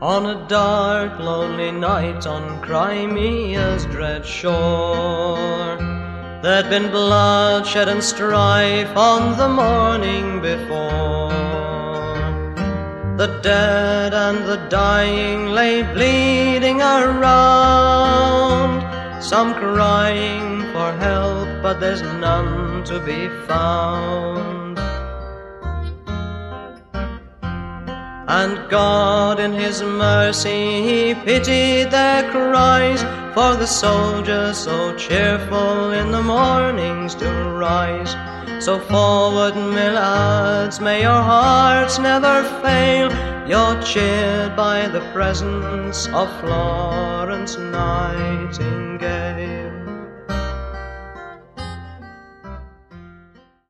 On a dark, lonely night on Crimea's dread shore, there'd been bloodshed and strife on the morning before. The dead and the dying lay bleeding around, some crying for help, but there's none to be found. And God in His mercy He pitied their cries, for the soldiers so cheerful in the mornings do rise. So forward, my lads, may your hearts never fail, you're cheered by the presence of Florence Nightingale.